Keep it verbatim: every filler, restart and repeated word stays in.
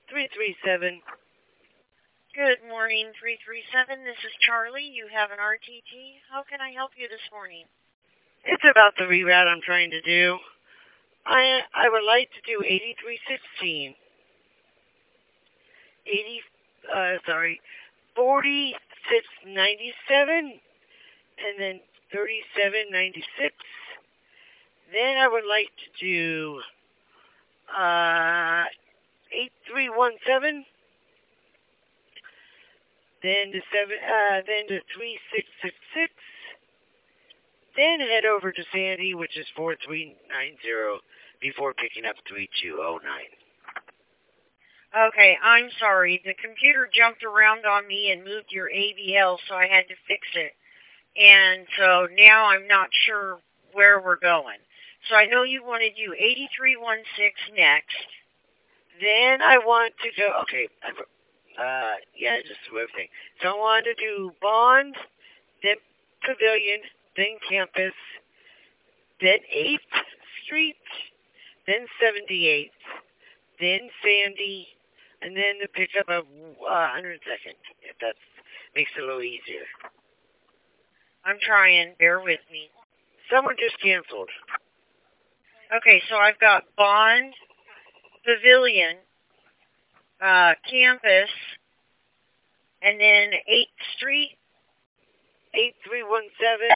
three three seven. Good morning, three three seven. This is Charlie. You have an R T T. How can I help you this morning? It's about the reroute I'm trying to do. I I would like to do eighty-three sixteen. eighty, uh, sorry, forty-six ninety-seven, and then thirty-seven ninety-six. Then I would like to do uh, eighty-three seventeen. Then to seven, uh, then to three six six six. Then head over to Sandy, which is four three nine zero, before picking up three two zero nine. Okay, I'm sorry. The computer jumped around on me and moved your A B L, so I had to fix it. And so now I'm not sure where we're going. So I know you want to do eighty-three sixteen next. Then I want to go, okay, uh, yeah, just everything. So I want to do Bond, then Pavilion, then Campus, then eighth Street, then seventy-eighth, then Sandy, and then the pickup of uh, one hundred second, if that makes it a little easier. I'm trying. Bear with me. Someone just canceled. Okay, so I've got Bond, Pavilion, uh, Campus, and then eighth Street. eighty-three seventeen,